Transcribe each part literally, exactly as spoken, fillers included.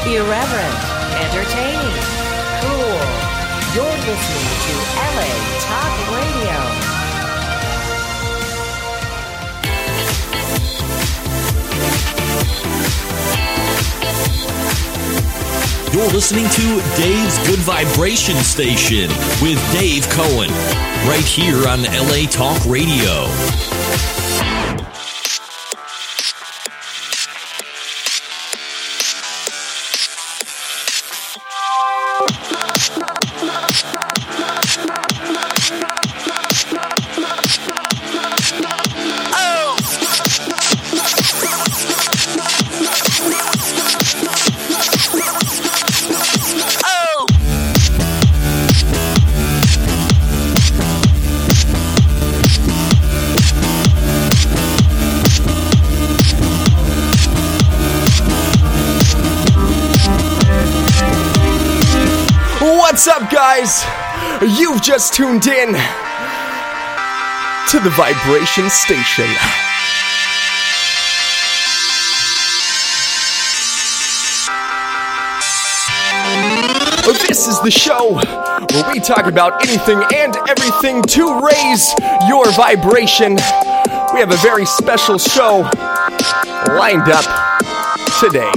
Irreverent, entertaining, cool. You're listening to L A Talk Radio. You're listening to Dave's Good Vibration Station with Dave Cohen, right here on L A Talk Radio. What's up, guys? You've just tuned in to the Vibration Station. This is the show where we talk about anything and everything to raise your vibration. We have a very special show lined up today.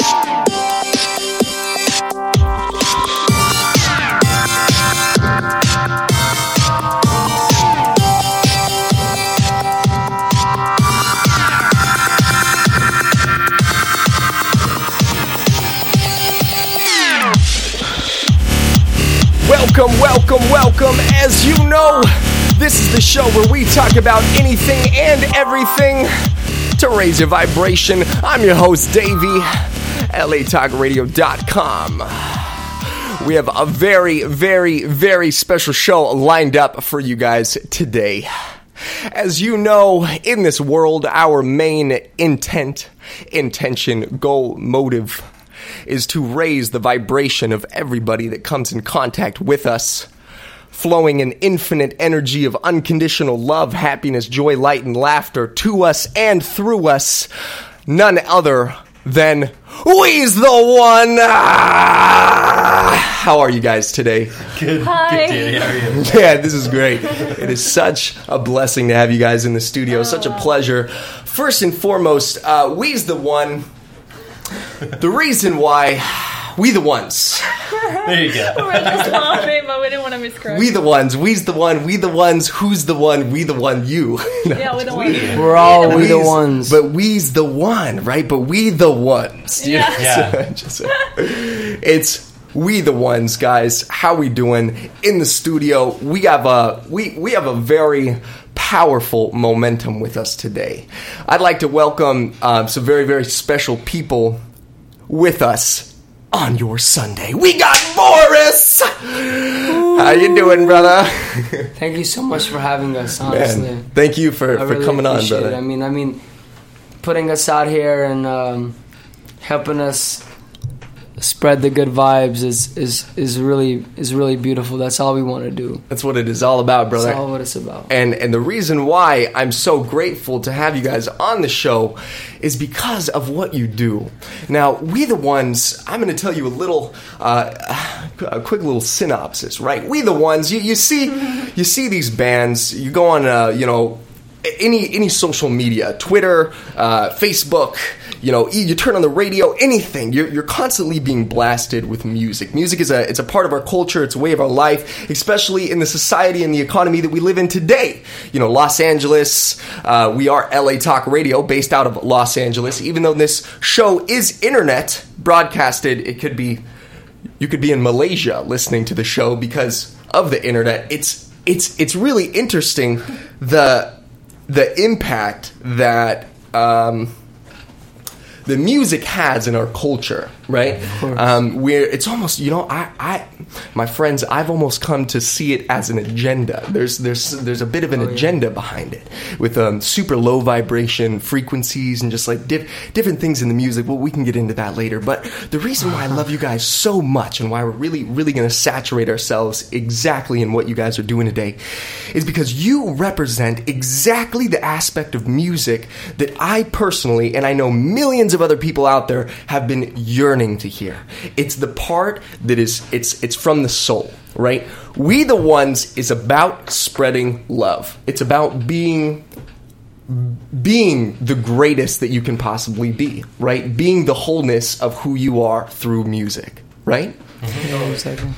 Welcome, welcome, welcome. As you know, this is the show where we talk about anything and everything to raise your vibration. I'm your host, Davey, L A Talk Radio dot com. We have a very, very, very special show lined up for you guys today. As you know, in this world, our main intent, intention, goal, motive is to raise the vibration of everybody that comes in contact with us, flowing an infinite energy of unconditional love, happiness, joy, light, and laughter to us and through us, none other than we's the one. Ah! How are you guys today? Good. Hi. Good. How are you? Yeah, this is great. It is such a blessing to have you guys in the studio. Oh, such a wow. pleasure. First and foremost, uh, we's the one. The reason why, we the ones. There you go. We're just laughing, but we didn't want to miscorrect. We the ones, we's the one, we the ones, who's the one, we the one, you. Yeah, we're the ones. We're all we the We's- ones. But we's the one, right? But we the ones. You Yeah. know? Yeah. Just- it's we the ones, guys. How we doing in the studio? We have a we we have a very powerful momentum with us today. I'd like to welcome uh, some very very special people with us on your Sunday. We got Boris. How you doing, brother? Thank you so much for having us. Honestly, Man, thank you for, I for really coming on, appreciate brother. it. I mean, I mean, putting us out here and um, helping us spread the good vibes is is is really is really beautiful. That's all we want to do. That's what it is all about, brother. That's all what it's about. And and the reason why I'm so grateful to have you guys on the show is because of what you do. Now, we the ones, I'm going to tell you a little, uh, a quick little synopsis, right? We the ones, you, you see you see these bands, you go on, uh, you know, any any social media, Twitter, uh, Facebook, you know, you turn on the radio, anything. You're you're constantly being blasted with music. Music is a it's a part of our culture. It's a way of our life, especially in the society and the economy that we live in today. You know, Los Angeles. Uh, we are L A Talk Radio, based out of Los Angeles. Even though this show is internet broadcasted, it could be you could be in Malaysia listening to the show because of the internet. It's it's it's really interesting the the impact that um, the music has in our culture, right? Um, where it's almost, you know, I, I, my friends, I've almost come to see it as an agenda. There's, there's, there's a bit of an Oh, yeah. agenda behind it, with um, super low vibration frequencies and just like diff- different things in the music. Well, we can get into that later. But the reason why I love you guys so much and why we're really, really going to saturate ourselves exactly in what you guys are doing today is because you represent exactly the aspect of music that I personally, and I know millions of of other people out there have been yearning to hear. It's the part that is it's it's from the soul, right? We the Ones is about spreading love. It's about being being the greatest that you can possibly be, right? Being the wholeness of who you are through music, right? Mm-hmm.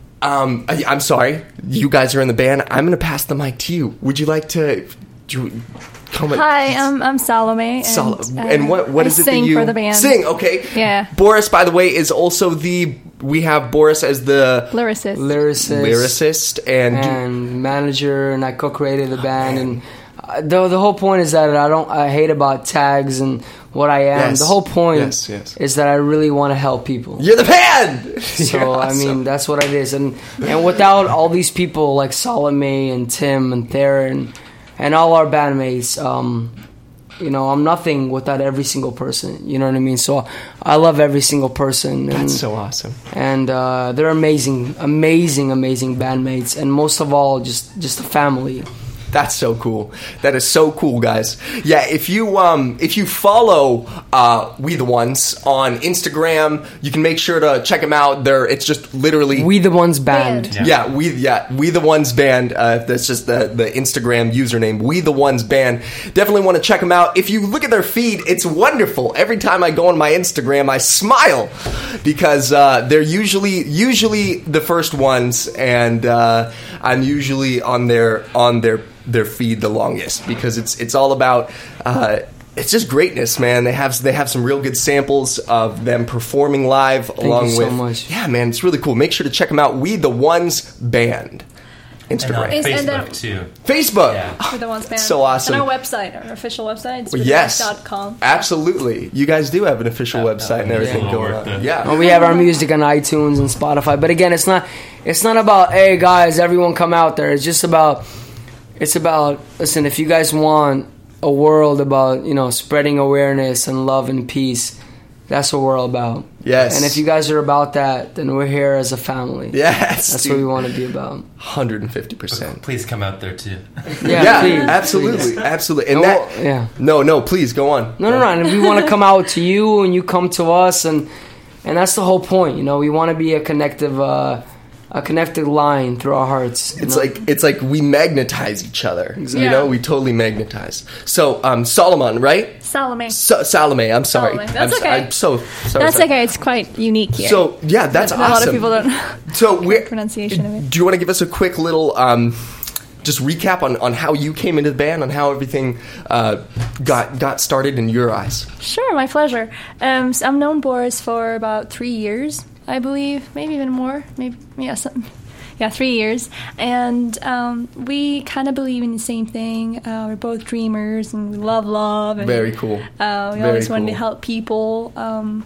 Um, I, I'm sorry, you guys are in the band. I'm going to pass the mic to you. Would you like to do, come? Hi, I'm I'm Salome. And, Sal- uh, and what what I is it sing that you for the band? sing? Okay, Yeah. Boris, by the way, is also the we have Boris as the Lyricist. Lyricist, lyricist and, and manager, and I co-created the band. And uh, the the whole point is that I don't I hate about tags and what I am. Yes. The whole point Yes, yes. is that I really want to help people. you're the band. So You're I mean awesome. that's what it is, and and without all these people like Salome and Tim and Theron and all our bandmates, um, you know, I'm nothing without every single person. You know what I mean? So I love every single person. And, That's so awesome. and uh, they're amazing, amazing, amazing bandmates, and most of all, just just a family. That's so cool. That is so cool, guys. Yeah, if you um if you follow uh We the Ones on Instagram, you can make sure to check them out. They're it's just literally We the Ones band. Band. Yeah, we yeah we the Ones band. Uh, that's just the the Instagram username. We the Ones band. Definitely want to check them out. If you look at their feed, it's wonderful. Every time I go on my Instagram, I smile because uh, they're usually usually the first ones, and uh, I'm usually on their on their their feed the longest because it's it's all about. Uh, It's just greatness, man. They have they have some real good samples of them performing live along you so with. much. Yeah, man, it's really cool. Make sure to check them out. We the Ones band, And on Instagram, Is- and Facebook, then- too. Facebook. Yeah. For the Ones band. So awesome. And our website, our official website, it's Yes, dot com. absolutely. You guys do have an official Yeah, website and yeah. everything Yeah. going Work on. the- Yeah, And we have our music on iTunes and Spotify. But again, it's not it's not about, hey guys, everyone come out there. It's just about it's about listen, if you guys want a world about, you know, spreading awareness and love and peace, that's what we're all about. Yes. And if you guys are about that, then we're here as a family. yes, That's dude. what we want to be about. one hundred fifty percent. Please come out there, too. Yeah, Yeah, please, absolutely, please. absolutely. And And that, we'll- yeah. no, no, please go on. No, no, no. And we want to come out to you, and you come to us, and and that's the whole point. You know, we want to be a connective, uh, a connected line through our hearts. you It's know? like it's like we magnetize each other. You Yeah. know, we totally magnetize. So, um, Solomon, right? Salome. So, Salome, I'm sorry. Salome. That's I'm, okay. I'm so sorry. That's sorry. okay. It's quite unique here. So, yeah, that's a awesome. lot of people don't know So, we're, pronunciation of it. do you want to give us a quick little um, just recap on, on how you came into the band, on how everything uh, got got started in your eyes? Sure, my pleasure. Um, so I've known Boris for about three years, I believe, maybe even more. Maybe yeah, some, yeah, three years. And um, we kind of believe in the same thing. Uh, we're both dreamers, and we love love. And, Very cool. Uh, we Very always wanted to cool. help people um,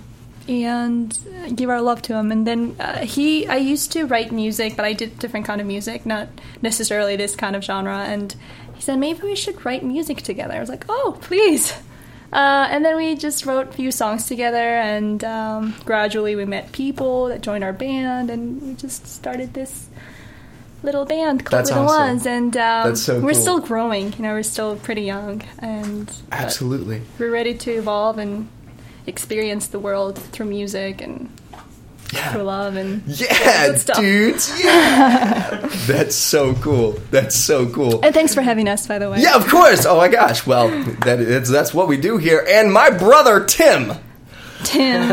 and give our love to them. And then uh, he, I used to write music, but I did different kind of music, not necessarily this kind of genre. And he said, maybe we should write music together. I was like, oh, please. Uh, and then we just wrote a few songs together, and um, gradually we met people that joined our band, and we just started this little band called That's Little awesome. Ones. And um, That's so we're cool. still growing. You know, we're still pretty young, and but Absolutely. we're ready to evolve and experience the world through music and through love and Yeah, good stuff. dudes. Yeah. That's so cool. That's so cool. And thanks for having us, by the way. Yeah, of course. Oh my gosh. Well, that is that's what we do here. And my brother Tim, Tim.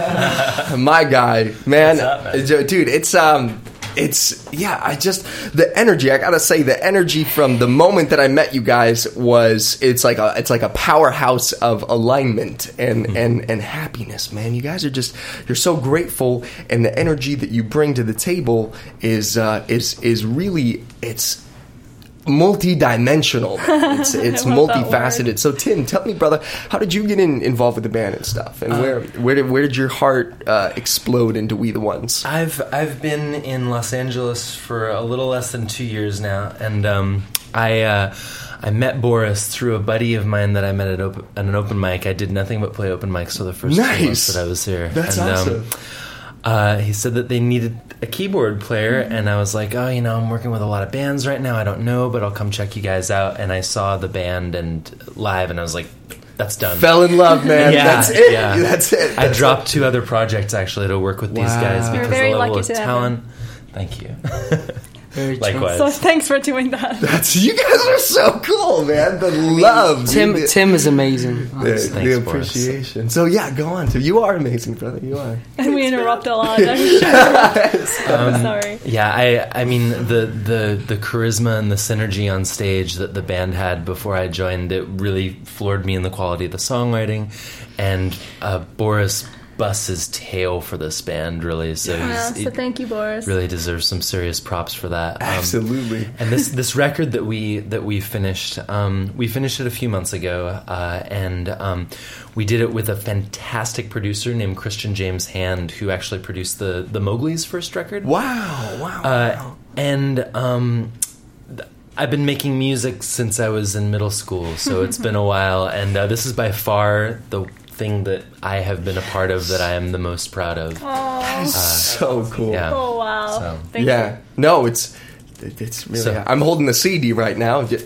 my guy, man, What's up, man? dude. It's um, it's yeah. I just the energy. I gotta say, the energy from the moment that I met you guys was it's like a it's like a powerhouse of alignment and Mm-hmm. and and happiness, man. You guys are just you're so grateful, and the energy that you bring to the table is uh, is is really it's. multi-dimensional. It's it's I love that multifaceted. So Tim, tell me, brother, how did you get in, involved with the band and stuff? And where where did where did your heart uh, explode into We the Ones? I've I've been in Los Angeles for a little less than two years now, and um, I uh, I met Boris through a buddy of mine that I met at, open, at an open mic. I did nothing but play open mics for the first Nice. two months that I was here. That's and, awesome. Um, uh, he said that they needed a keyboard player, and I was like, oh, you know, I'm working with a lot of bands right now. I don't know, but I'll come check you guys out. And I saw the band and live, and I was like, that's done. Fell in love, man. Yeah, That's it. yeah. That's it. I That's dropped two other projects actually to work with these Wow. guys You're because very the level lucky of to have talent. Thank you. Very true. Likewise. So thanks for doing that. That's you guys are so cool, man. The love, Tim dude. Tim is amazing. the, honestly. the Thanks, Boris. appreciation. So yeah, go on. Tim. You are amazing, brother. You are. And we interrupt a lot. I'm sure. I'm sorry. Yeah, I I mean the, the the charisma and the synergy on stage that the band had before I joined, it really floored me in the quality of the songwriting, and uh, Boris busts his tail for this band really. So Yeah, he's, so he thank you, Boris. really deserves some serious props for that. Um, Absolutely. And this this record that we that we finished, um, we finished it a few months ago, uh, and um, we did it with a fantastic producer named Christian James Hand, who actually produced the the Mowgli's first record. Wow. Wow. Uh, and um, th- I've been making music since I was in middle school, so it's been a while, and uh, this is by far the thing that I have been a part of that I am the most proud of. Oh, so cool. Yeah. oh wow. So- Thank yeah. you. No, it's it's really. So- I'm holding the C D right now. J-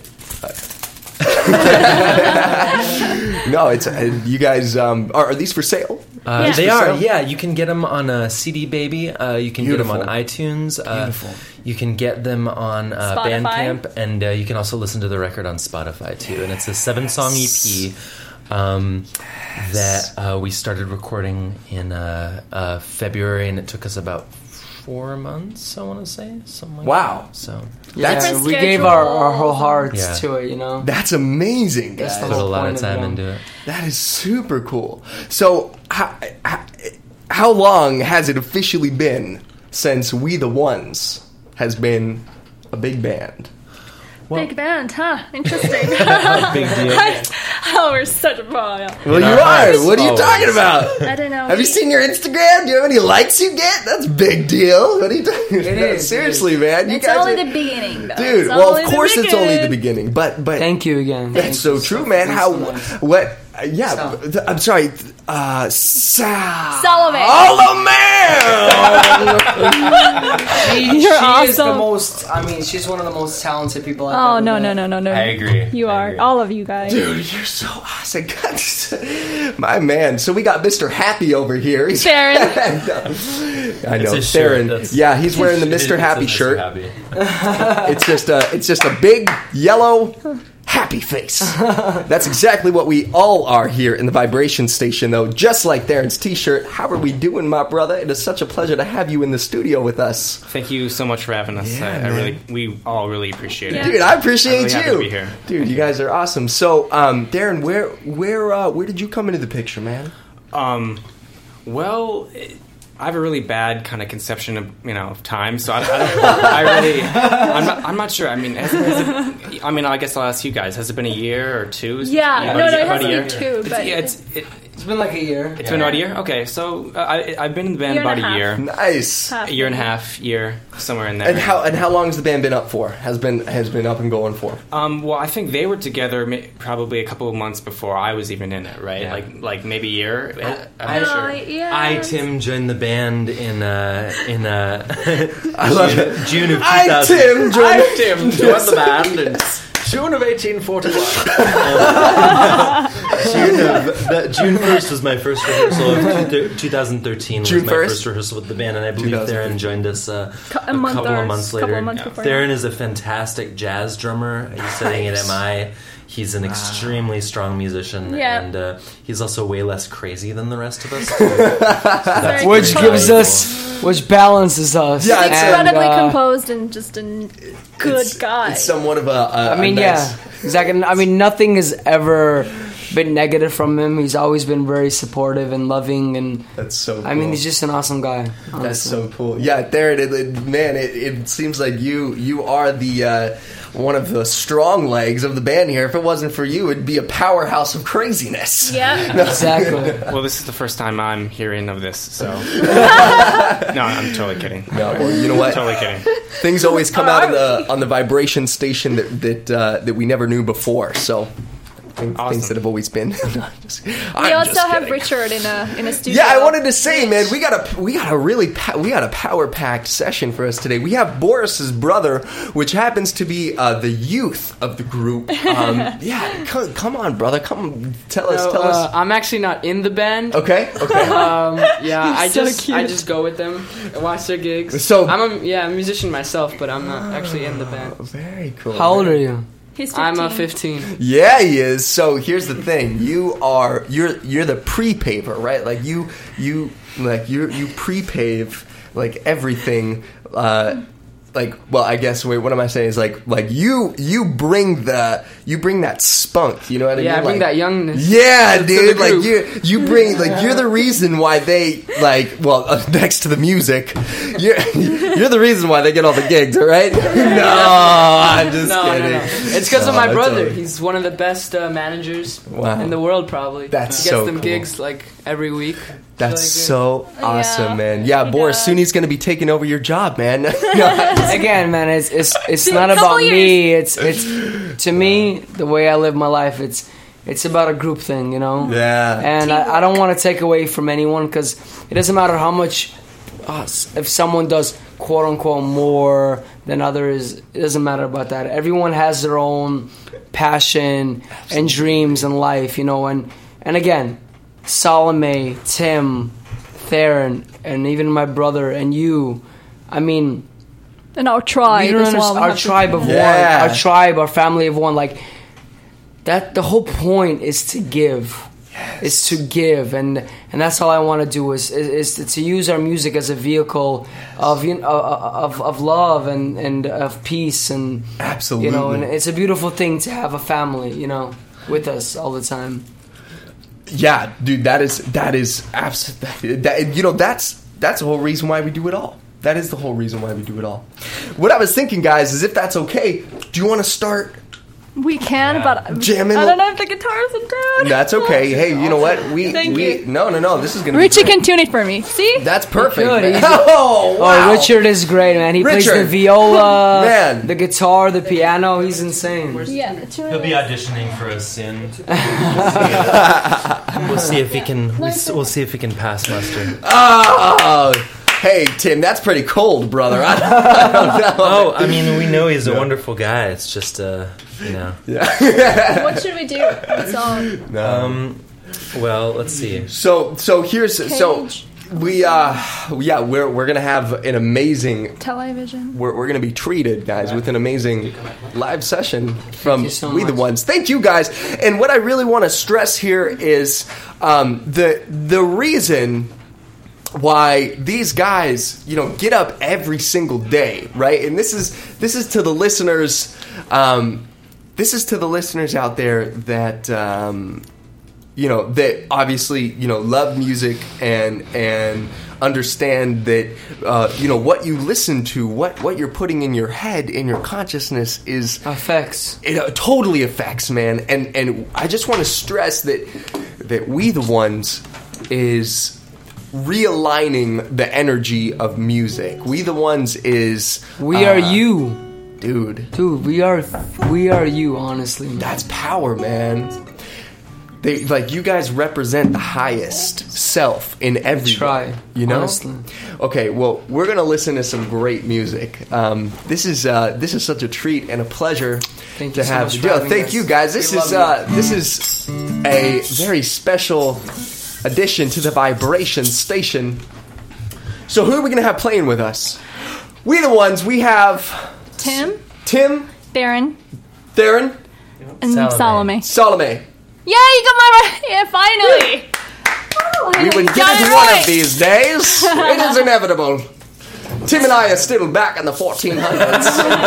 no, it's uh, you guys. Um, are, are these for sale? Uh, Yeah. They For are, sale? yeah. You can get them on uh, C D Baby. Uh, you can Beautiful. get them on iTunes. Uh, Beautiful. You can get them on uh, Spotify. Bandcamp, and uh, you can also listen to the record on Spotify too. And it's a seven-song E P um, that uh, we started recording in uh, uh, February, and it took us about four months. I want to say something. Like Wow. That. So Yeah, That's- we gave our, our whole schedules. hearts Yeah. to it, you know. That's amazing, guys. That's the put a whole lot point of of time them. into it. That is super cool. So, how, how, how long has it officially been since We the Ones has been a big band? Big band, huh? Interesting. Big deal. Oh, we're such a oh, yeah. Well, you our are. hearts, What are you always. talking about? I don't know. Have you seen your Instagram? Do you know how many likes you get? That's a big deal. What are you talking about? is, Seriously, man. You It's guys only are- the beginning, though. Dude, It's well, only of the course it's only the beginning. beginning, but but Thank you again. that's Thank so you true, man. thanks How so much. what? uh, yeah, Sal. th- I'm sorry. Uh, Sal. Salome. Oh man! She, You're she is the awesome. most. I mean, she's one of the most talented people I've Oh ever no met. no no no no! I agree. You I are agree. all of you guys. Dude, you're so awesome. God, this- my man. So we got Mister Happy over here. He's Theron. I know, It's his shirt. Theron. That's- Yeah, he's wearing the It- Mister it Happy says shirt. Mister Happy. It's just a, it's just a big yellow happy face. That's exactly what we all are here in the Vibration Station, though. Just like Theron's T-shirt. How are we doing, my brother? It is such a pleasure to have you in the studio with us, Thank you so much for having us. Yeah, I, I man. really, we all really appreciate Yeah. it. dude. I appreciate I'm really happy you, to be here. dude. You guys are awesome. So, um, Theron, where, where, uh, where did you come into the picture, man? Um, well, it, I have a really bad kind of conception of you know of time, so I, I, don't, I really, I'm not, I'm not sure. I mean, has, has it, I mean, I guess I'll ask you guys. Has it been a year or two? Yeah, About no, a no, year- it about a hasn't year? been two, It's, but yeah, it's it, It's been like a year. it's been about a year. Okay, so uh, I, I've been in the band Year and about a a half. year, Nice. Half a year and a year. half, year somewhere in there. And how and how long has the band been up for? Has been has been up and going for? Um, well, I think they were together ma- probably a couple of months before I was even in it, right? Yeah. Like like maybe a year. I'm I- not Uh, sure. yeah. I, Tim, joined the band in uh, in uh, I love June, it. June of two I thousand. Tim joined. I, Tim, joined the band. And June of eighteen forty-one. June of the, June first was my first rehearsal of two- twenty thirteen. June was my first? first rehearsal with the band, and I believe twenty Theron thirteen. joined us uh, Cou- a a month couple or of months s- later. couple of months before, Theron yeah. is a fantastic jazz drummer. He's studying at M I. He's an extremely strong musician, Yeah. and uh, he's also way less crazy than the rest of us. So that's Which very gives valuable. us, which balances us. Yeah, it's And, Incredibly uh, composed and just a n- good It's- guy. It's somewhat of a. a I mean, a nice, yeah, exactly. I mean, nothing has ever been negative from him. He's always been very supportive and loving, and That's so. Cool. I mean, he's just an awesome guy. That's honestly. so cool. Yeah, there it is. Man, it, it seems like you you are the uh, one of the strong legs of the band here. If it wasn't for you, it'd be a powerhouse of craziness. yeah. Exactly. well, this is the first time I'm hearing of this, so no, I'm totally kidding. No, well, you know what? Totally kidding. Things always come out on the on the vibration station that that uh, that we never knew before. So things, Awesome. things that have always been. Just- We I'm also just have kidding. Richard in a in a studio. Yeah, I wanted to say, man, we got a we got a really pa- we got a power packed session for us today. We have Boris's brother, which happens to be uh, the youth of the group. Um, yeah, come, come on, brother, come tell us, So, tell uh, us. I'm actually not in the band. Okay, okay. Um, yeah, I so just I cute. just go with them, I watch their gigs. So- I'm a yeah a musician myself, but I'm not actually in the band. Very cool. How old are you? He's fifteen. I'm a fifteen. Yeah, he is. So here's the thing: you are you're you're the pre-paver, right? Like you you like you you pre-pave like everything. Uh, like, well, I guess wait, what am I saying? Is like like you you bring the you bring that spunk. You know what I Yeah, mean? I bring Like- that youngness. Yeah, to the dude. Like group. you, you bring like you're the reason why they like. Well, uh, next to the music, you're you're the reason why they get all the gigs. All right? No, I'm just No, no, kidding. no. It's because of No, my it's brother. all- He's one of the best uh, managers Wow. in the world, probably. That's he gets so them cool. gigs like every week. That's It's so awesome, Yeah, man. Yeah, he Boris, does. soon he's gonna be taking over your job, man. No, Again, man, it's it's it's See, not a couple about years. me. It's it's to me the way I live my life. It's it's about a group thing, you know. yeah. And I, I don't want to take away from anyone because it doesn't matter how much uh, if someone does quote unquote more than others. It doesn't matter about that. Everyone has their own passion and dreams in life, you know. And and again, Salome, Tim, Theron, and even my brother and you. I mean, And our tribe you don't as well. understand- We our have to- tribe of Yeah. one, our tribe, our family of one. Like that, the whole point is to give, is to give, and and that's all I want to do is is, is to, to use our music as a vehicle of you know, of of love and and of peace and Absolutely. you know, and it's a beautiful thing to have a family, you know, with us all the time. Yeah, dude, that is that is absolutely that. You know, that's that's the whole reason why we do it all. That is the whole reason why we do it all. What I was thinking, guys, is if that's okay, do you want to start? We can, but Jamming. I don't know if the guitar's in down. That's okay. Hey, you know what? We Thank we you. no no no. This is gonna. Richie be great. can tune it for me. See? That's perfect. Good, man. he's- Oh wow. Oh, Richard is great, man. He plays Richard. the viola, Man. the guitar, the piano. He's insane. Yeah. He'll be auditioning for us soon. We'll see if he can. we s- We'll see if he can pass muster. Oh, hey Tim, that's pretty cold, brother. I, I don't know. Oh, I mean, we know he's a wonderful guy. It's just, uh, you know. What should we do? What song? Um, well, let's see. So so here's so Cage. we uh yeah we're we're gonna have an amazing. Television. We're, we're going to be treated, guys, with an amazing live session from you so We the much. Ones. Thank you, guys. And what I really want to stress here is um, the the reason why these guys, you know, get up every single day, right? And this is this is to the listeners. Um, this is to the listeners out there that. Um, you know, that obviously, you know, love music and and understand that, uh, you know, what you listen to, what, what you're putting in your head, in your consciousness is... Effects. It uh, totally affects, man. And and I just want to stress that that We the Ones is realigning the energy of music. We the Ones is... We uh, are you, Dude, dude. We are, we are you. Honestly, that's power, man. They like you guys represent the highest self in every try, you know. honestly. Okay, well, we're gonna listen to some great music. Um, this is uh, this is such a treat and a pleasure Thank to you so have. much for Yo, having thank us. you, guys. This We is love uh, this is a very special addition to the Vibration Station. So, who are we gonna have playing with us? We the Ones. We have Tim, Tim, Theron, Theron, and Salome. Salome. Salome. Yeah, you got my right. Yeah, finally. We would get Got it it one right. of these days. It is inevitable. Tim and I are still back in the fourteen hundreds,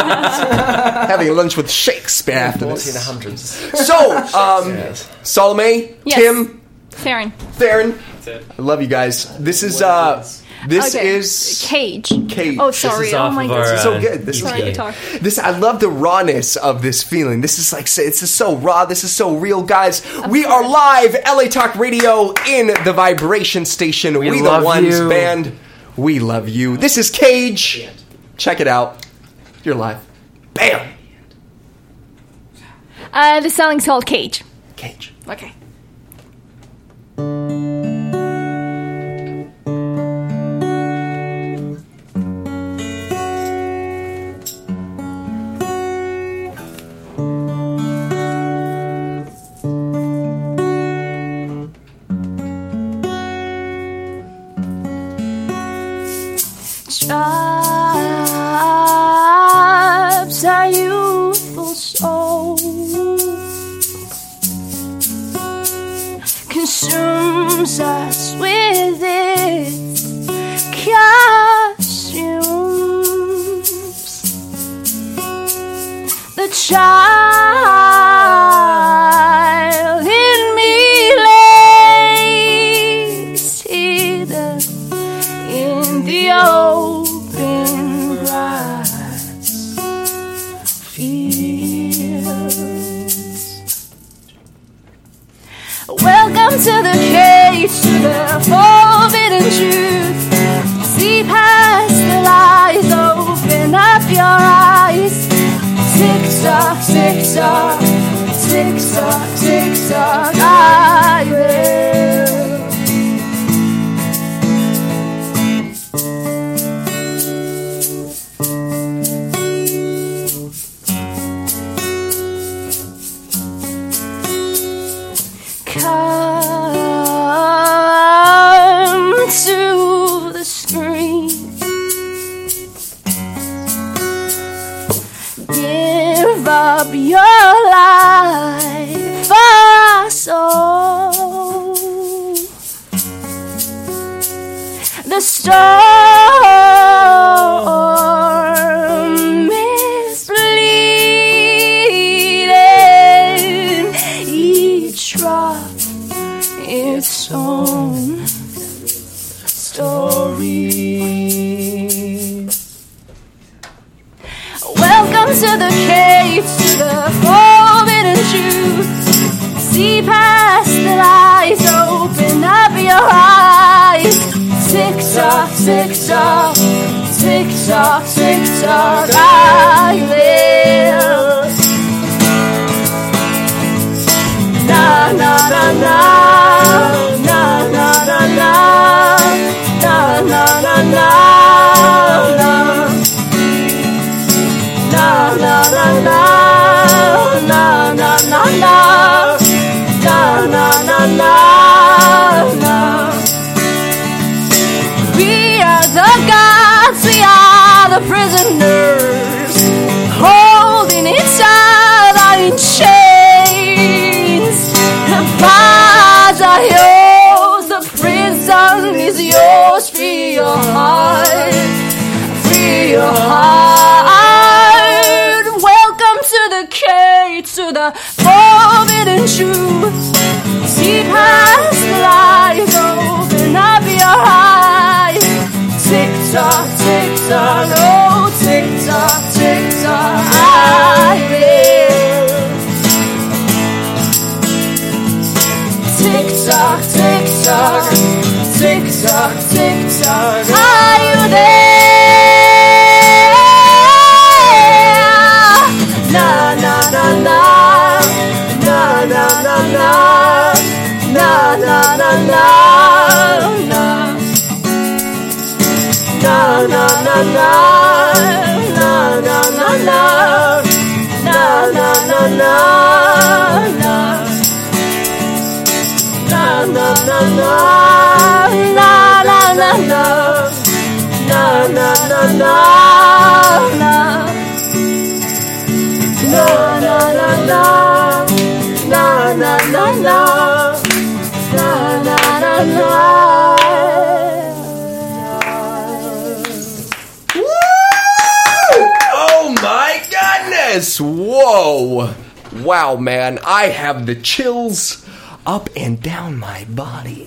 having lunch with Shakespeare after fourteen this. hundreds. So, um, Salome, Yes. Tim, Theron. Theron, I love you guys. This is uh, this Okay. is Cage. Cage. Oh, This sorry. is Oh off my of god. our, This is so uh, good. This is Sorry, good. guitar. This I love the rawness of this feeling. This is like it's just so raw. This is so real, guys. We are live, L A Talk Radio in the Vibration Station. We, the love Ones you. band. We love you. This is Cage. Check it out. You're live. Bam. Uh, the song's called Cage. Cage. Okay. Traps our youthful soul, consumes us with its costumes. The child in me lays hidden in the open grass fields. Welcome to the cage, to the forbidden truth. See past the lies, open up your eyes. Tick tock, tick tock, tick tock, tick tock, I will. Come to the screen. Give up your life for us all. The storm is bleeding, each drop its own story. Welcome to the cage, to the forbidden truth. See past the lies, open up your eyes. Tick tock, tick tock, tick tock, tick tock, I will. Na na na na, na na na na, na na na na, na na na na, na na na na, na na na na, na. We are the gods, we are the prisoners, holding each other in chains. The bars are yours, the prison is yours. Free your heart, free your heart. Welcome to the cage, to the forbidden truth. See past the lies, open up your eyes. Tick tock, tick tock, oh tick tock, tick tock, I will. Tick tock, tick tock, tick tock, tick tock, are you there? Na na na na, na na na na, na na na na, na. Na na na na, na na na na, na na na na, na. Na na na na, na na na na, na na na na, na. Na na na na, na na na na, na na na na. Oh my goodness! Whoa! Wow, man, I have the chills up and down my body.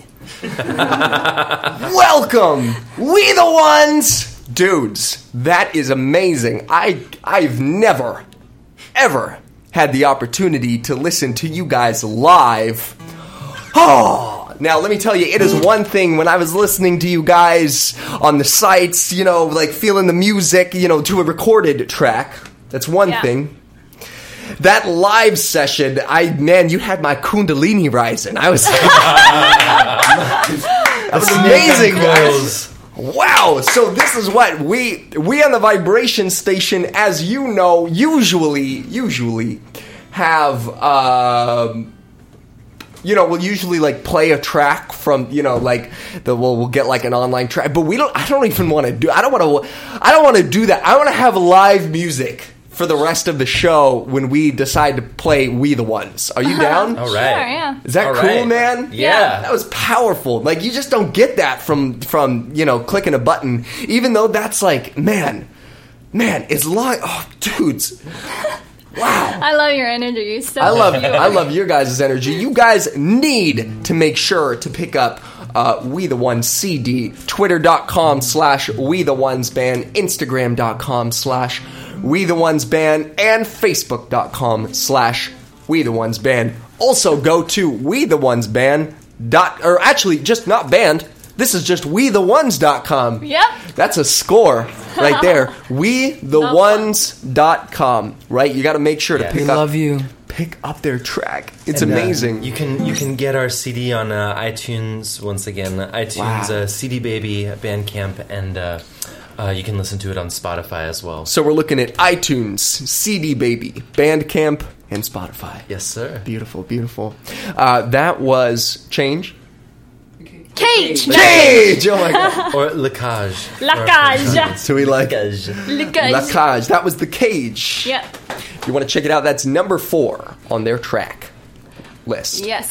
Welcome, we the ones, dudes. That is amazing. I I've never, ever had the opportunity to listen to you guys live. Oh. Now, let me tell you, it is one thing when I was listening to you guys on the sites, you know, like feeling the music, you know, to a recorded track. That's one Yeah. thing. that live session, I man, you had my Kundalini rising. I was that was amazing, guys. Wow! So this is what we we on the Vibration Station, as you know, usually usually have. Um, You know, we'll usually like play a track from, you know, like the we'll, we'll get like an online track, but we don't. I don't even want to do. I don't want to. I don't want to do that. I want to have live music for the rest of the show when we decide to play We the Ones. Are you down? All right. Sure, yeah. Is that All cool, right. man? Yeah. That was powerful. Like you just don't get that from from you know clicking a button. Even though that's like man, man, it's like oh, dudes. Wow. I love your energy. So I love cute. I love your guys' energy. You guys need to make sure to pick up uh, We The Ones C D, twitter.com slash We The Ones Band, instagram.com slash We The Ones Band, and facebook.com slash We The Ones Band. Also go to We The Ones Band dot, or actually just not band. This is just we the ones dot com. Yep. That's a score right there. we the ones dot com. Right? You got to make sure to Yeah. pick We up love you. pick up their track. It's And, uh, amazing. you can you can get our C D on uh, iTunes once again. iTunes, Wow. uh, C D Baby, Bandcamp, and uh, uh, you can listen to it on Spotify as well. So we're looking at iTunes, C D Baby, Bandcamp, and Spotify. Yes, sir. Beautiful, beautiful. Uh, that was Change. Cage. Cage! Oh my god. Or Lacage. Lacage. So we like Lacage. Lacage. La Cage. That was The Cage. Yeah. If you want to check it out, that's number four on their track list. Yes.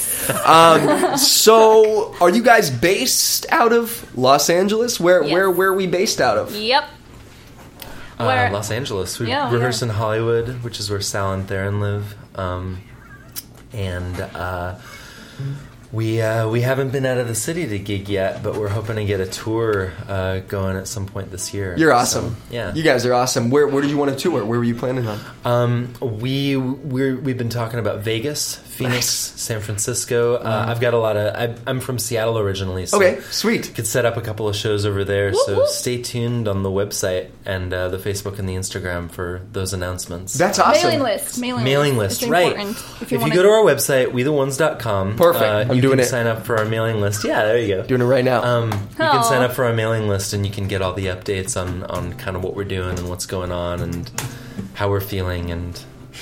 So, are you guys based out of Los Angeles? Where Yes. where where are we based out of? Yep. Uh, Where- Los Angeles. We Yeah, rehearse yeah. in Hollywood, which is where Sal and Theron live. Um, and uh, we uh, we haven't been out of the city to gig yet, but we're hoping to get a tour uh, going at some point this year. You're So, awesome. yeah. You guys are awesome. Where where did you want to tour? Where were you planning on? Um, we we're, we've been talking about Vegas, Phoenix, San Francisco. Uh, I've got a lot of. I, I'm from Seattle originally, so Okay, sweet. could set up a couple of shows over there. Whoop, so whoop. stay tuned on the website and uh, the Facebook and the Instagram for those announcements. That's awesome. Mailing list. Mailing, Mailing list. list, It's right? important If If you, you, wanna, go to our website, we the ones dot com, Perfect. uh, I'm you doing can it. sign up for our mailing list. Yeah, there you go. Doing it right now. Um, you can Aw. sign up for our mailing list, and you can get all the updates on, on kind of what we're doing and what's going on and how we're feeling. And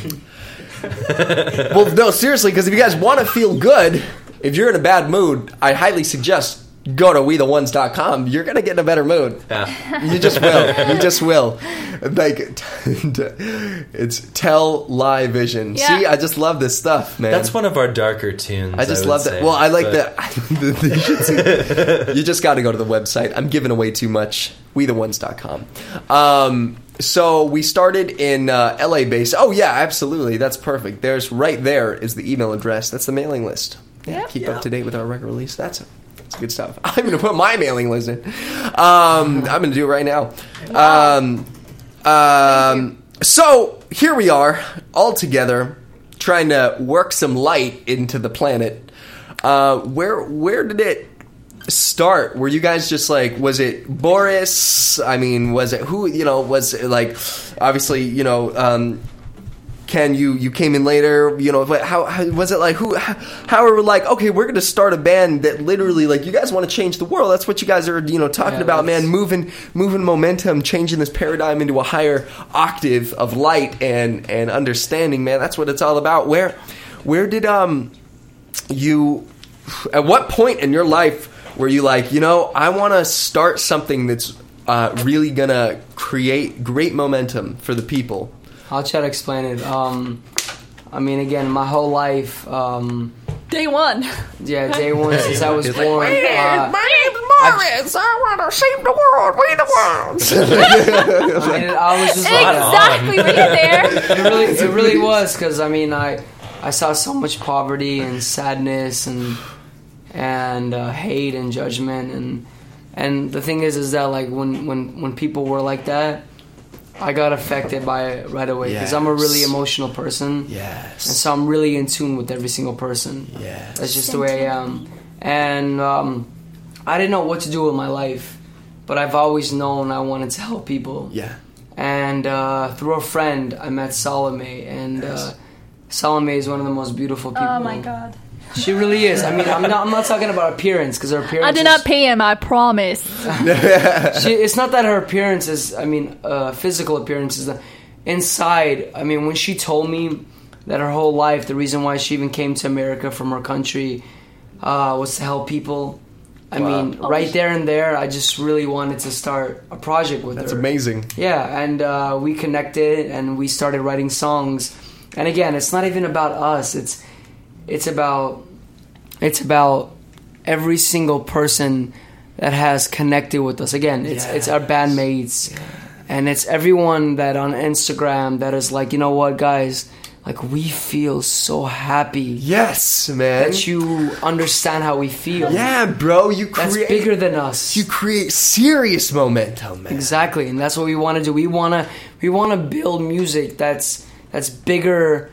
Well, no, seriously, because if you guys want to feel good, if you're in a bad mood, I highly suggest go to we the ones dot com. You're going to get in a better mood. yeah. You just will. You just will. Like, it's Tell Lie Vision. Yeah. See, I just love this stuff, man. That's one of our darker tunes. I just would love say, that. Well, I like but- that. You should see- you just got to go to the website. I'm giving away too much. we the ones dot com. Um, so we started in uh, L A base. Oh, yeah, absolutely. That's perfect. There's right there is the email address. That's the mailing list. Yeah, Yep. keep up to date with our record release. That's that's good stuff. I'm going to put my mailing list in. Um, I'm going to do it right now. Um, um, so here we are, all together, trying to work some light into the planet. Uh, where where did it start? Were you guys just like, was it Boris? I mean, was it who? You know, was it like, obviously, you know, um, Ken, you you came in later. You know, but how, how was it like? Who? How, how are we like? Okay, we're going to start a band that literally, like, you guys want to change the world. That's what you guys are, you know, talking Yeah, about, that's- man. Moving moving momentum, changing this paradigm into a higher octave of light and and understanding, man. That's what it's all about. Where where did um you? At what point in your life were you like, you know, I want to start something that's uh, really gonna create great momentum for the people? I'll try to explain it. Um, I mean, again, my whole life, um, Day one. yeah, day one since I was born. uh, name's Morris. I, want to save the world. We the ones. I, mean, I was just like, Exactly. Were you there? it really, it really was because I mean, I, I saw so much poverty and sadness and and uh, hate and judgment and and the thing is, is that like when when when people were like that, I got affected by it right away because I'm a really Yes. emotional person. And Yes. so I'm really in tune with every single person. Yes. That's just the way I am. And um, I didn't know what to do with my life, but I've always known I wanted to help people. Yeah. And uh, through a friend, I met Salome, and uh, Salome is one of the most beautiful people. Oh my god. She really is. I mean, I'm not. I'm not talking about appearance because her appearance. I did is, not pay him, I promise. She, it's not that her appearance is. I mean, uh, physical appearance is. The, inside, I mean, when she told me that her whole life, the reason why she even came to America from her country uh, was to help people. I Wow. mean, right there and there, I just really wanted to start a project with That's her. amazing. Yeah, and uh, we connected and we started writing songs. And again, it's not even about us. It's it's about it's about every single person that has connected with us. Again, it's it's our bandmates, and it's everyone that on Instagram that is like, you know what, guys, like we feel so happy Yes, man. that you understand how we feel. Yeah, bro. You That's create. bigger than us. You create serious momentum, man. Exactly, and that's what we want to do. We want to we want to build music that's that's bigger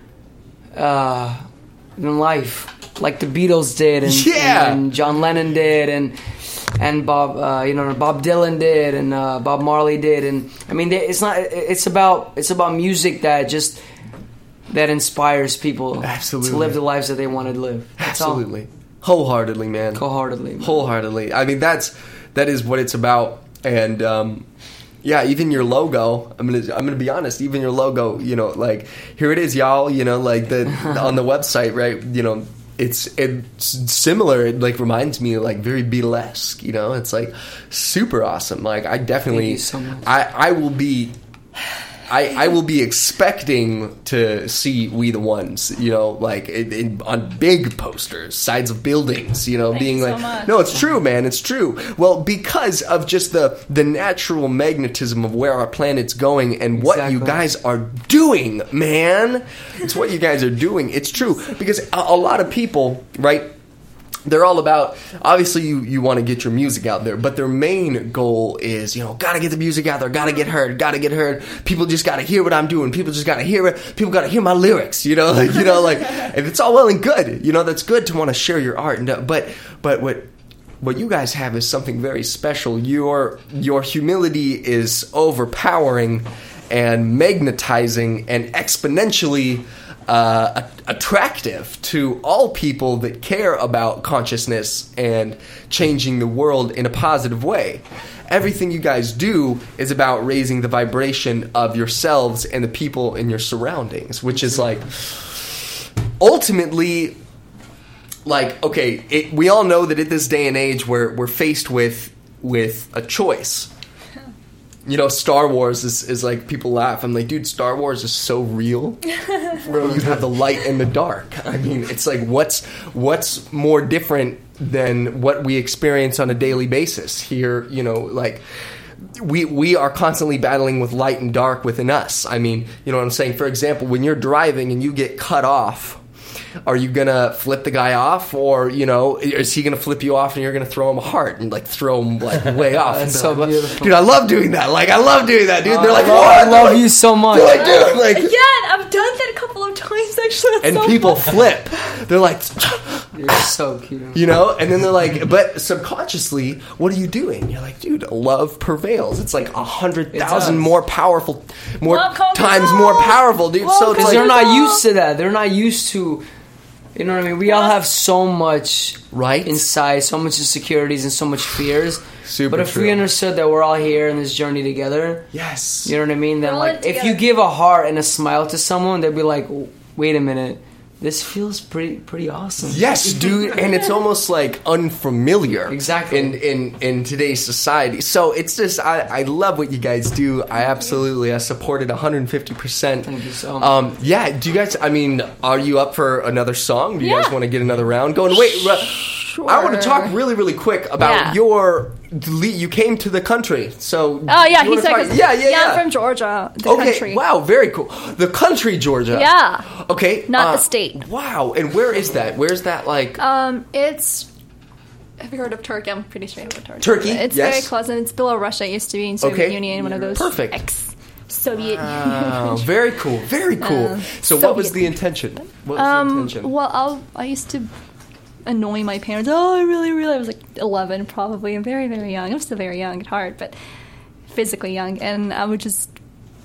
uh, than life, like the Beatles did, and, Yeah. and, and John Lennon did, and and Bob, uh, you know, Bob Dylan did, and uh, Bob Marley did, and I mean, they, it's not. It's about it's about music that just that inspires people Absolutely. to live the lives that they want to live. That's all. Absolutely, wholeheartedly, man. Wholeheartedly. man. Wholeheartedly. I mean, that's that is what it's about, and um, yeah, even your logo. I'm gonna I'm gonna be honest. Even your logo, you know, like here it is, y'all. You know, like the on the website, right? You know, it's it's similar. It like reminds me like very Beatlesque. You know, it's like super awesome. Like I definitely, Thank you so much. I I will be. I, I will be expecting to see We the Ones, you know, like in, in, on big posters, sides of buildings, you know, Thanks being so like, much. no, it's true, man, it's true. Well, because of just the the natural magnetism of where our planet's going and what you Exactly. guys are doing, man. It's what you guys are doing. It's true because a, a lot of people, right? They're all about, obviously you, you want to get your music out there, but their main goal is, you know, gotta get the music out there, gotta get heard, gotta get heard. People just gotta hear what I'm doing. People just gotta hear it. People gotta hear my lyrics, you know, like, you know, like, and it's all well and good, you know, that's good to want to share your art. And uh, but, but what, what you guys have is something very special. Your, your humility is overpowering and magnetizing and exponentially Uh, attractive to all people that care about consciousness and changing the world in a positive way. Everything you guys do is about raising the vibration of yourselves and the people in your surroundings, which is like ultimately like, okay, it, we all know that at this day and age we're, we're faced with with a choice. You know, Star Wars is, is like, people laugh. I'm like, dude, Star Wars is so real. Bro, you have the light and the dark. I mean, it's like, what's what's more different than what we experience on a daily basis here? You know, like, we we are constantly battling with light and dark within us. I mean, you know what I'm saying? For example, when you're driving and you get cut off, are you gonna flip the guy off, or you know, is he gonna flip you off and you're gonna throw him a heart and like throw him like way off? That's And so like, beautiful. dude. I love doing that. Like I love doing that, dude. They're like, I love, what? I love you so much. They're like, dude, like, Yeah, I've done that a couple of times actually. That's and so people fun. flip. They're like, You're so cute. you know, and then they're like, but subconsciously, what are you doing? You're like, dude, love prevails. It's like a hundred thousand does. more powerful, more Love conquers times all. more powerful, dude. Love So it's Because like, they're not Like- used to that. They're not used to, you know what I mean? We all have so much Right? inside, so much insecurities and so much fears. Super but if true. we understood that we're all here in this journey together, yes, you know what I mean? Then We're all like, in if you together. give a heart and a smile to someone, they'd be like, "Wait a minute, this feels pretty pretty awesome." yes, dude, and it's almost like unfamiliar, Exactly. in in in today's society. So it's just, I I love what you guys do. I absolutely, I support it one hundred fifty percent. Thank you so much. Um, yeah, do you guys? I mean, are you up for another song? Do you Yeah. guys want to get another round going? Wait, ru- I want to talk really, really quick about Yeah. your. You came to the country, so Oh yeah, you he's wanna like, talk- yeah, yeah, yeah. I'm from Georgia, the okay, country. wow, very cool. The country, Georgia. Yeah. Okay, Not uh, the state. Wow, and where is that? Where's that? Like Um, it's. Have you heard of Turkey? I'm pretty sure you've heard of Turkey, It's yes. very close, and it's below Russia. It used to be in Soviet Okay. Union, one of those Perfect. ex-Soviet. Wow, very cool, very cool. Uh, so, what was Soviet. the intention? What was the Um, intention? well, I'll, I used to annoy my parents. Oh, I really, really. I was like eleven, probably. I'm very, very young. I'm still very young at heart, but physically young. And I would just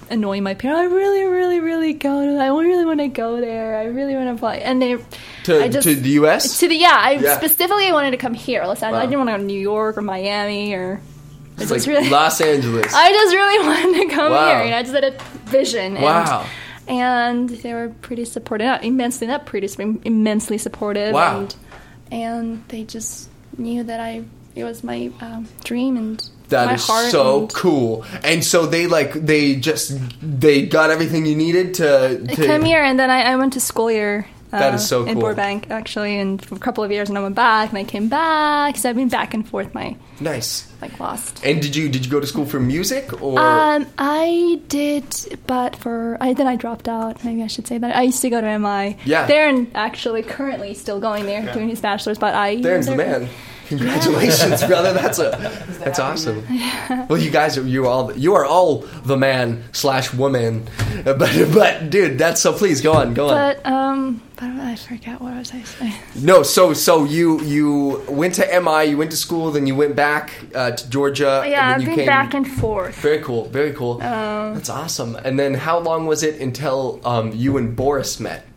annoying my parents. I really, really, really go to. I really want to go there. I really want to play. And they To, I just, to the U S? to the yeah. I Yeah. specifically wanted to come here. Los Angeles. Wow. I didn't want to go to New York or Miami or. I It's just like really, Los Angeles. I just really wanted to come Wow. here. You know, I just had a vision. And, Wow. And they were pretty supportive. Not immensely, not pretty, immensely supportive. Wow. And, and they just knew that I. It was my um, dream and That my is heart. so and cool. And so they like they just they got everything you needed to, I to come here, and then I, I went to school here. Uh, That is so in cool. Burbank, actually, and for a couple of years, and I went back, and I came back. So I've been back and forth, my Nice. like lost. And did you did you go to school for music or Um, I did, but for I then I dropped out. Maybe I should say that I used to go to M I. Yeah. Darren actually currently still going there doing his bachelor's, but I Darren's the man. Congratulations, brother. That's a that's awesome. Well, you guys are you all you are all the man slash woman, but but dude, that's so. Please go on, go on. But um, but I forgot what was I saying. No, so so you you went to M I, you went to school, then you went back uh, to Georgia. Yeah, and I've then you been came, back and forth. Very cool, very cool. Um, That's awesome. And then how long was it until um, you and Boris met?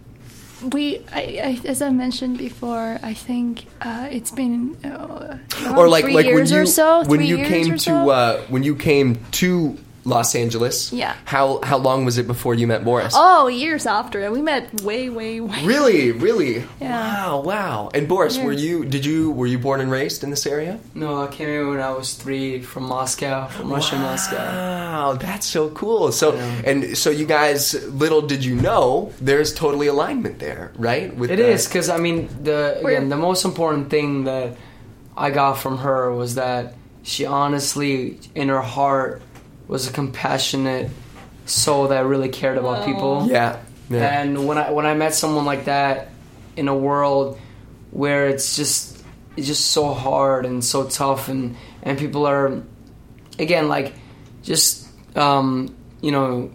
We, I, I, as I mentioned before, I think uh, it's been uh, around Or like three like when years you or so. when three you years came or to so. uh, when you came to Los Angeles. Yeah. How how long was it before you met Boris? Oh, years after we met, way, way, way. Really, really. Yeah. Wow, wow. And Boris, were Years. you did you were you born and raised in this area? No, I came here when I was three from Moscow, from Russia, Moscow. Wow, that's so cool. So Yeah. and so you guys, little did you know, there's totally alignment there, right? With It the- is because I mean the We're- again the most important thing that I got from her was that she honestly in her heart was a compassionate soul that really cared about people. Yeah. Yeah. And when I when I met someone like that in a world where it's just it's just so hard and so tough and and people are again like just um, you know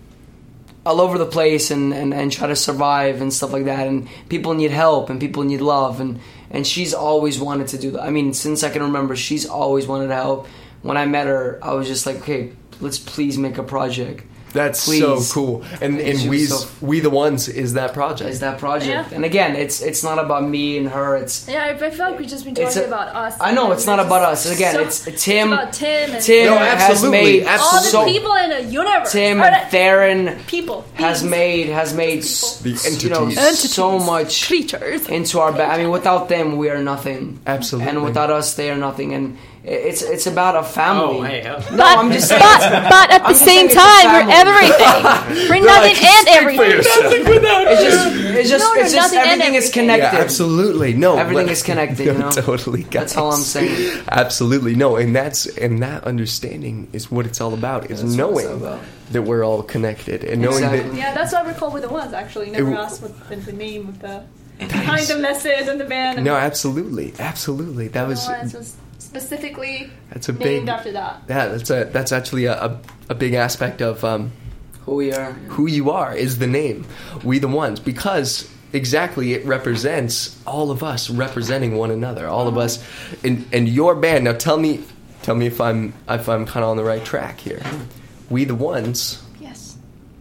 all over the place and, and, and try to survive and stuff like that and people need help and people need love and, and she's always wanted to do that. I mean, since I can remember, she's always wanted to help. When I met her, I was just like, okay, let's please make a project. That's Please. so cool. And It's and we so- we the ones is that project. Is that project. Yeah. And again, it's it's not about me and her, it's Yeah, I, I feel like we've just been talking It's a- about us. I know, it's not about us. Again, So- it's Tim. about Tim and Tim No, has absolutely, made all the so- people in the universe. Tim Or and the Theron people has beings, made has made s- The you know entities. so much creatures. into our back. I mean, without them, we are nothing. Absolutely. And without us, they are nothing. And it's it's about a family. Oh, hey, uh, No, I'm just saying. But, but at the just same saying it's a time, we're family. everything. We're nothing and everything. It's just it's just No, no, it's just nothing and everything is everything. connected. Yeah, absolutely. No, Everything but- is connected, No, you know? totally. Guys. That's all I'm saying. Absolutely. No, and that's and that understanding is what it's all about. Is That's what it's knowing all about. that we're all connected and knowing Exactly. that Yeah, that's why we're called With the Ones, actually. You never It- asked what the, the name of the behind the message and the band. no, absolutely, absolutely. That was The Ones was specifically that's a named big. after that. Yeah, that's a that's actually a, a, a big aspect of um, Who we are. who you are is the name. We the ones because exactly it represents all of us representing one another. All of us in and your band. Now tell me, tell me if I'm if I'm kind of on the right track here. We the ones Yes.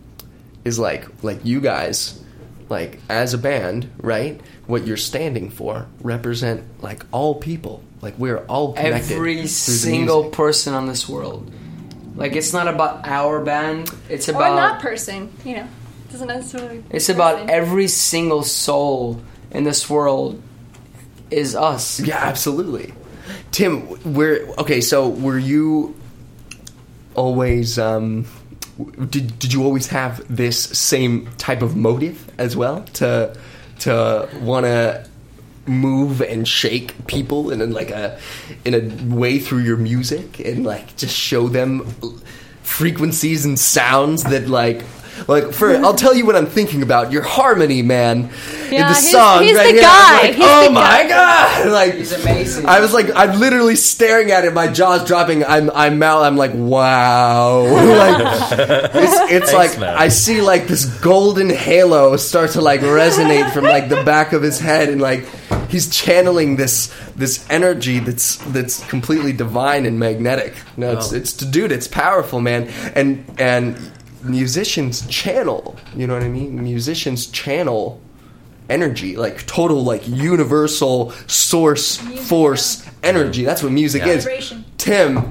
is like like you guys like as a band, right? What you're standing for represent like all people. Like we're all connected. Every through the single music. person on this world. Like it's not about our band. It's Or about not person, you know. Doesn't necessarily. it's about person. every single soul in this world is us. Yeah, absolutely. Tim, we're okay. So, were you always? Um, w- did Did you always have this same type of motive as well to to want to move and shake people in a, like a in a way through your music and like just show them frequencies and sounds that like. Like for, I'll tell you what I'm thinking about. Your harmony, man, in Yeah, the he's- song. he's right the here. guy. I'm like, He's oh the my guy." god! Like He's amazing. I was like, I'm literally staring at it. My jaw's dropping. I'm, I'm out. I'm like, wow. like, it's, it's like man. I see like this golden halo start to like resonate from like the back of his head, and like he's channeling this this energy that's that's completely divine and magnetic. No, it's Oh. it's dude, it's powerful, man. And and musicians channel, you know what I mean? Musicians channel energy, like total, like universal source, force, energy. That's what music Yeah. is. Vibration. Tim,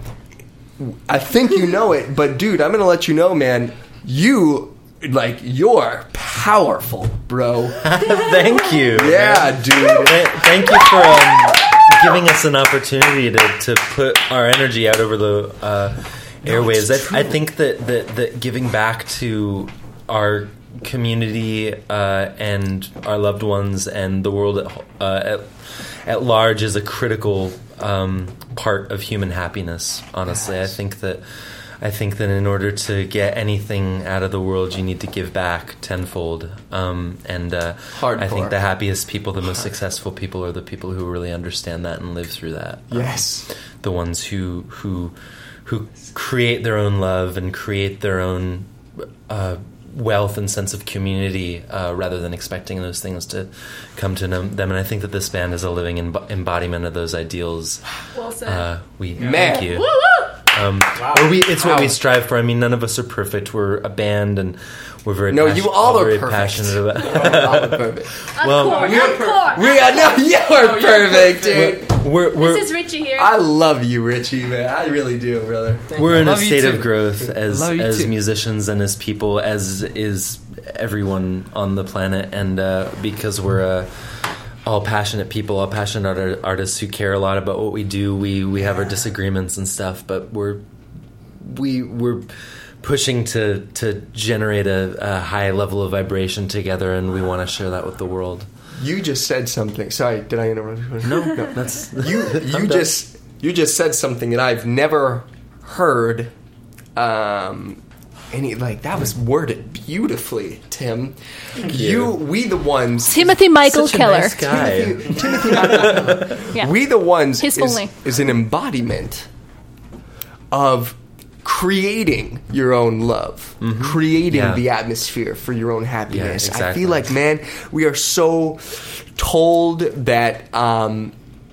I think you know it, but dude, I'm gonna let you know, man. You, like, you're powerful, bro. Thank you. Yeah, dude. Th- Thank you for um, giving us an opportunity to, to put our energy out over the uh, airwaves. I, I think that, that, that giving back to our community uh, and our loved ones and the world at, uh, at, at large is a critical um, part of human happiness. Honestly, yes. I think that I think that in order to get anything out of the world, you need to give back tenfold. Um, and uh, I think the happiest people, the most successful people, are the people who really understand that and live through that. Yes, um, the ones who who who create their own love and create their own uh, wealth and sense of community, uh, rather than expecting those things to come to them. And I think that this band is a living emb- embodiment of those ideals. Well said. Uh, we Man. thank you. Woo woo! Um, wow. Or we, it's what wow. we strive for. I mean, none of us are perfect. We're a band, and we're very no. passion- You all are very perfect. passionate about. all are perfect. Well, Encore, we are encore, we are no. You are perfect, dude. We're, we're, This is Richie here. I love you, Richie, man. I really do, brother. We're in a Love you state too. of growth as Love you as too. musicians and as people, as is everyone on the planet, and uh, because we're uh, all passionate people, all passionate art- artists who care a lot about what we do. We we have our disagreements and stuff, but we're we we're pushing to to generate a, a high level of vibration together, and we want to share that with the world. You just said something. Sorry, did I interrupt you? No, no, that's you. You just you just said something that I've never heard. Um, any like that was worded beautifully, Tim. you. You, we the ones. Timothy Michael Such a Keller. nice guy. Timothy, Timothy Michael. Yeah. We the ones His is, full name. is an embodiment of creating your own love, mm-hmm. creating Yeah. the atmosphere for your own happiness. Yeah, exactly. I feel like, man, we are so told that um,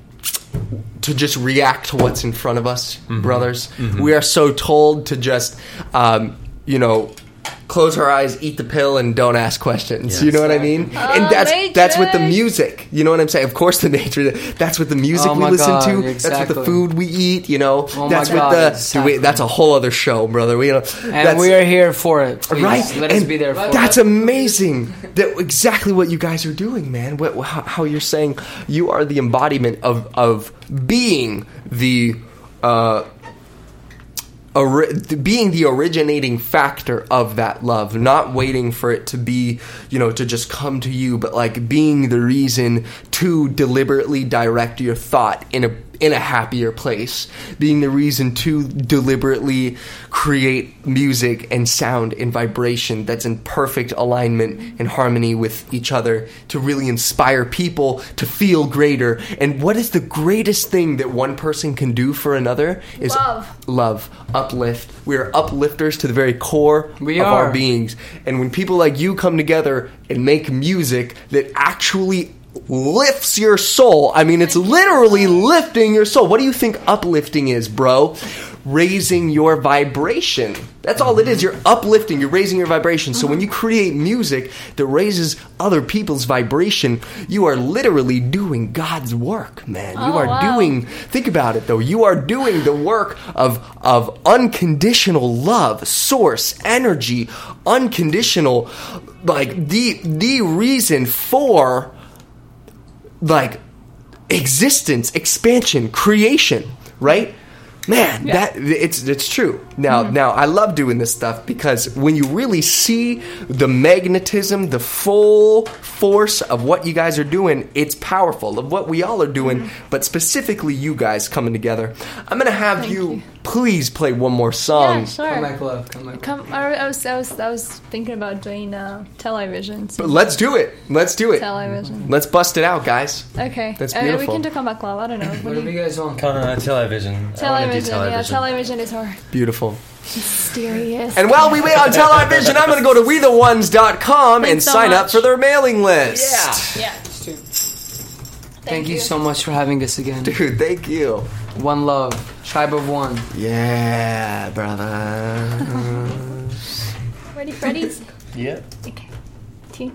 to just react to what's in front of us, mm-hmm. brothers. Mm-hmm. We are so told to just, um, you know, close our eyes, eat the pill, and don't ask questions. Yes. You know what I mean? Oh, and that's Matrix. that's with the music. You know what I'm saying? Of course, the nature. That's with the music Oh we my listen God, to. exactly. That's with the food we eat. You know. Oh my that's with God, the. exactly. Wait, that's a whole other show, brother. We, you know, And that's, we are here for it. Please. right. Let us and be there for That's it. amazing. That exactly what you guys are doing, man. What, how, how you're saying you are the embodiment of of being the. Uh, Ori- being the originating factor of that love, not waiting for it to be, you know, to just come to you, but like being the reason to deliberately direct your thought in a in a happier place, being the reason to deliberately create music and sound and vibration that's in perfect alignment and harmony with each other to really inspire people to feel greater. And what is the greatest thing that one person can do for another is Love. Love, uplift. We are uplifters to the very core We of are. our beings. And when people like you come together and make music that actually lifts your soul, I mean, it's literally lifting your soul. What do you think uplifting is, bro? Raising your vibration. That's all it is. You're uplifting, you're raising your vibration. So when you create music that raises other people's vibration, you are literally doing God's work, man. You Oh, are wow. doing, think about it though, you are doing the work of, of unconditional love, source, energy, unconditional, like the, the reason for like existence, expansion, creation, right? Man, that it's it's true. Now, Mm-hmm. now I love doing this stuff because when you really see the magnetism, the full force of what you guys are doing, it's powerful. Of what we all are doing, Mm-hmm. but specifically you guys coming together. I'm gonna have you, please play one more song. Yeah, sure. Come back, love. Come back. Come, I, I was, I was, I was thinking about doing uh, television. But let's do it. Let's do it. Television. Let's bust it out, guys. Okay. That's Uh, we beautiful. can do comeback love. I don't know. What do Whatever you, you guys want. Uh, television. I wanna do television. Yeah, television. television is our Beautiful. mysterious. And while we wait on television, I'm going to go to we the ones dot com and Thanks so sign up much. for their mailing list. Yeah. Thank you so much for having us again. Dude, thank you. One love. Tribe of one. Yeah, brother. Ready? Yeah. Okay. Two.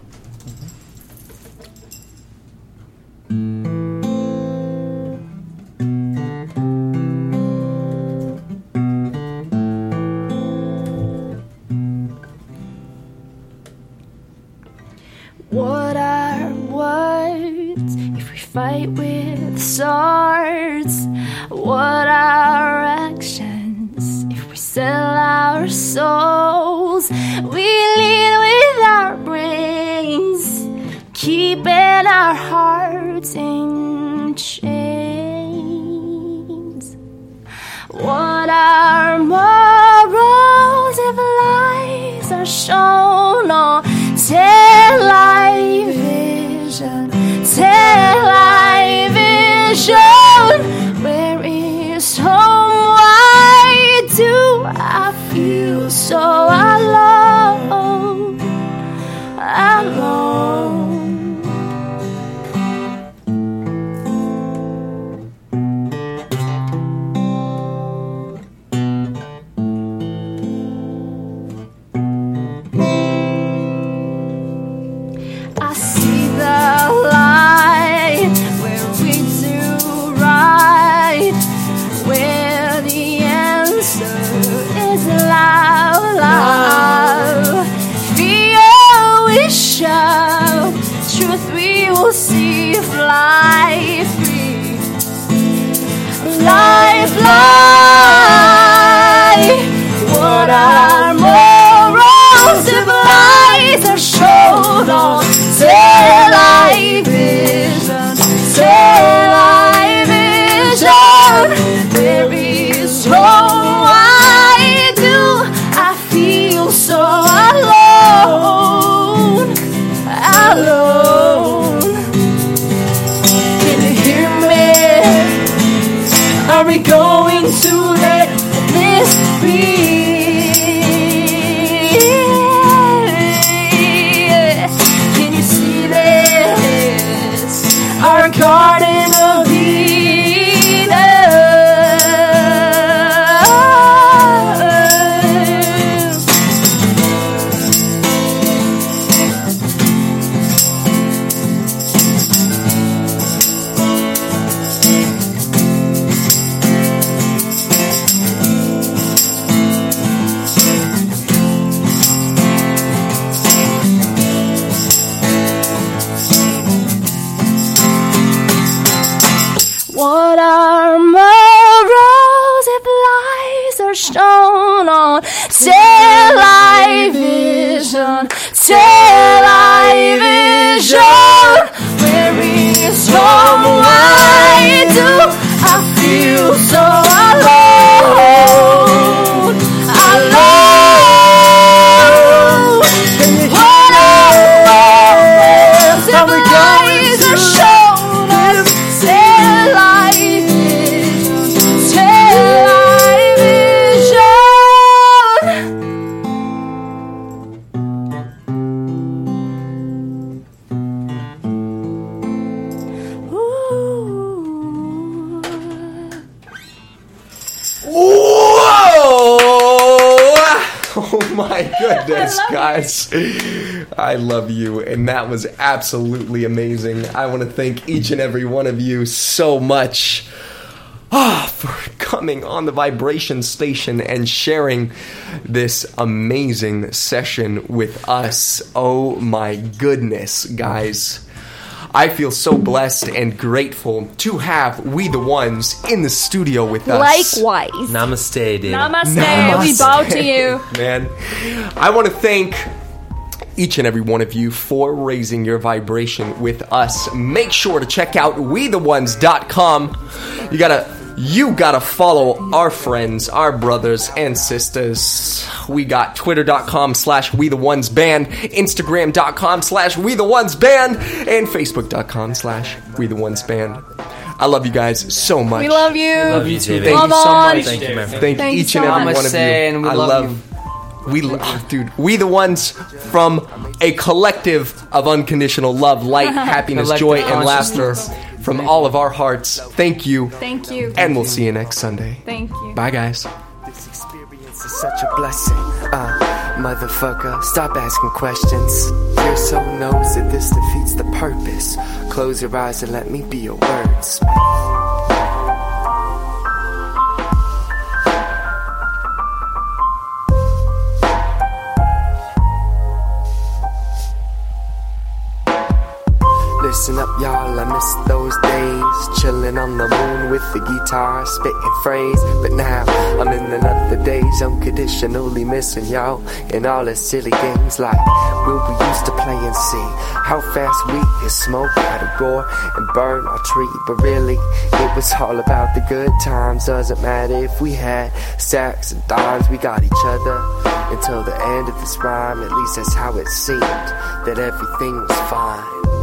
What are words if we fight with swords? What are actions if we sell our souls? We lead with our brains, keeping our hearts in chains. What are morals if lies are shown on television? Television, where is home? Why do I feel so alone? Alone. I see the light where we do right, where the answer is love, love. Fear we show, truth we will see, fly free. Fly, fly. What are morals if lies are shown on television? Television, there is home. Why do I feel so alone? Alone. Can you hear me? Are we going to let this be? Can you see this? Our garden of what are morals if lies are shown on television? Television, where is home? Why do I feel so alone? Alone. What are morals if lies are shown on Oh my goodness, guys. I love you, and that was absolutely amazing. I want to thank each and every one of you so much ah, for coming on the Vibration Station and sharing this amazing session with us. Oh my goodness, guys. I feel so blessed and grateful to have We the Ones in the studio with us. Likewise. Namaste, dude. Namaste. Namaste. We bow to you. Man, I want to thank each and every one of you for raising your vibration with us. Make sure to check out we the ones dot com. You gotta You gotta follow our friends, our brothers and sisters. We got twitter.com slash we the ones band, instagram.com slash we the ones band, and facebook.com slash we the ones band. I love you guys so much. We love you. Love you too. David. Thank you so Love much. Thank you, man. Thank Thanks each so and every much. one of you. Namaste, and we I love love you. We, lo- dude, we the ones from a collective of unconditional love, light, happiness, Collective joy, and laughter consciousness. from all of our hearts. Thank you, Thank you. and we'll see you next Sunday. Thank you. Bye, guys. This experience is such a blessing. Uh, Motherfucker, stop asking questions. Your soul knows that this defeats the purpose. Close your eyes and let me be your wordsmith. Listen up, y'all, I miss those days. Chilling on the moon with the guitar, spitting phrase. But now, I'm in another days, unconditionally missing y'all. And all the silly games like when we used to play and see how fast we could smoke out of gore and burn our tree. But really, it was all about the good times. Doesn't matter if we had stacks and dimes, we got each other until the end of this rhyme. At least that's how it seemed, that everything was fine.